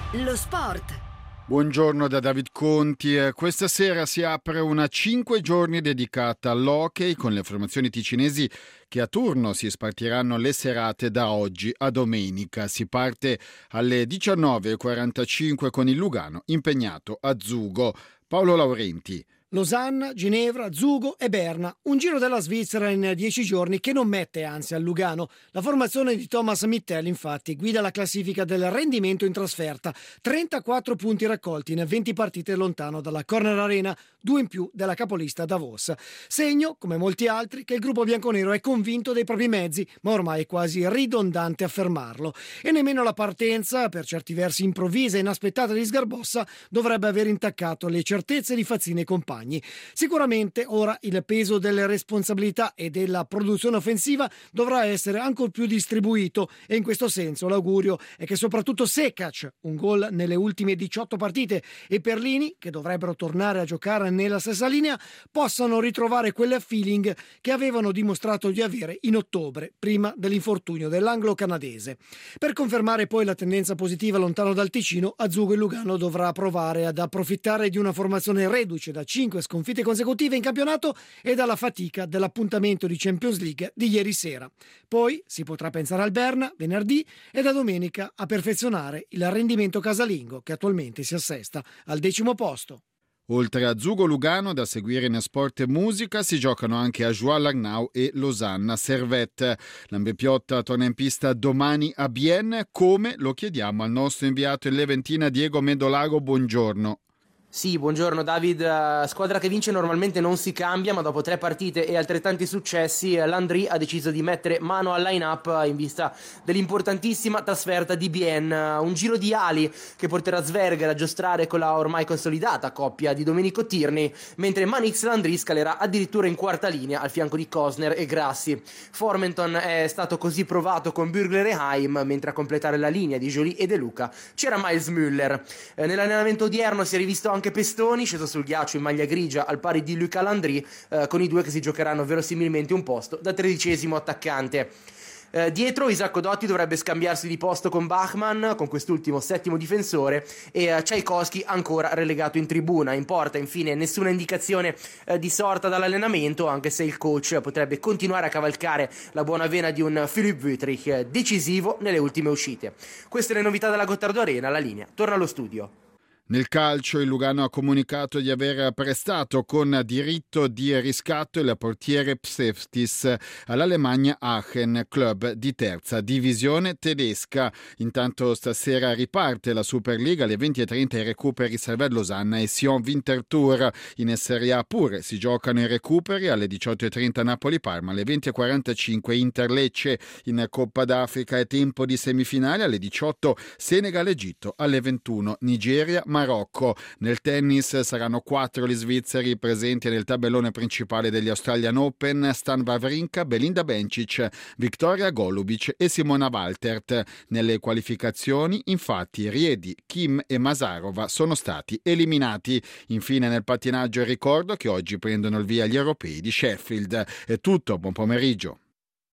Lo sport. Buongiorno da David Conti. Questa sera si apre una 5 giorni dedicata all'hockey con le formazioni ticinesi che a turno si spartiranno le serate da oggi a domenica. Si parte alle 19:45 con il Lugano impegnato a Zugo. Paolo Laurenti. Losanna, Ginevra, Zugo e Berna. Un giro della Svizzera in 10 giorni che non mette ansia al Lugano. La formazione di Thomas Mittel, infatti, guida la classifica del rendimento in trasferta. 34 punti raccolti in 20 partite lontano dalla Corner Arena, 2 in più della capolista Davos. Segno, come molti altri, che il gruppo bianconero è convinto dei propri mezzi, ma ormai è quasi ridondante affermarlo. E nemmeno la partenza, per certi versi improvvisa e inaspettata di Sgarbossa, dovrebbe aver intaccato le certezze di Fazzini e compagni. Sicuramente ora il peso delle responsabilità e della produzione offensiva dovrà essere ancor più distribuito e in questo senso l'augurio è che soprattutto Sekac, un gol nelle ultime 18 partite, e Perlini, che dovrebbero tornare a giocare nella stessa linea, possano ritrovare quel feeling che avevano dimostrato di avere in ottobre, prima dell'infortunio dell'anglo-canadese. Per confermare poi la tendenza positiva lontano dal Ticino, a Zugo il Lugano dovrà provare ad approfittare di una formazione reduce da 5 sconfitte consecutive in campionato e dalla fatica dell'appuntamento di Champions League di ieri sera. Poi si potrà pensare al Berna venerdì e da domenica a perfezionare il rendimento casalingo che attualmente si assesta al 10° posto. Oltre a Zugo Lugano, da seguire in Sport e Musica, si giocano anche a Joie-Langnau e Losanna Servette. L'Ambepiotta torna in pista domani a Bienne. Come? Lo chiediamo al nostro inviato in Leventina Diego Medolago. Buongiorno. Sì, buongiorno David. Squadra che vince normalmente non si cambia, ma dopo 3 partite e altrettanti successi Landry ha deciso di mettere mano al line-up in vista dell'importantissima trasferta di Bienne. Un giro di ali che porterà Zverger a giostrare con la ormai consolidata coppia di Domenico Tierney, mentre Manix Landry scalerà addirittura in quarta linea al fianco di Kosner e Grassi. Formenton è stato così provato con Bürgler e Haim, mentre a completare la linea di Joly e De Luca c'era Miles Müller. Nell'allenamento odierno si è rivisto anche Pestoni, sceso sul ghiaccio in maglia grigia al pari di Luca Landry, con i due che si giocheranno verosimilmente un posto da 13° attaccante. Dietro Isacco Dotti dovrebbe scambiarsi di posto con Bachmann, con quest'ultimo 7° difensore, e Tchaikovsky ancora relegato in tribuna. In porta infine nessuna indicazione di sorta dall'allenamento, anche se il coach potrebbe continuare a cavalcare la buona vena di un Philipp Wüttrich, decisivo nelle ultime uscite. Queste le novità dalla Gottardo Arena, la linea torna allo studio. Nel calcio il Lugano ha comunicato di aver prestato con diritto di riscatto il portiere Pseftis all'Alemannia Aachen, club di terza divisione tedesca. Intanto stasera riparte la Superliga alle 20:30 i recuperi Servette Losanna e Sion Winterthur. In Serie A pure si giocano i recuperi alle 18:30 Napoli-Parma, alle 20:45 Inter-Lecce. In Coppa d'Africa è tempo di semifinale alle 18 Senegal-Egitto, alle 21 Nigeria Marocco. Nel tennis saranno 4 gli svizzeri presenti nel tabellone principale degli Australian Open: Stan Wawrinka, Belinda Bencic, Victoria Golubic e Simona Waltert. Nelle qualificazioni, infatti, Riedi, Kim e Masarova sono stati eliminati. Infine nel pattinaggio ricordo che oggi prendono il via gli europei di Sheffield. È tutto, buon pomeriggio.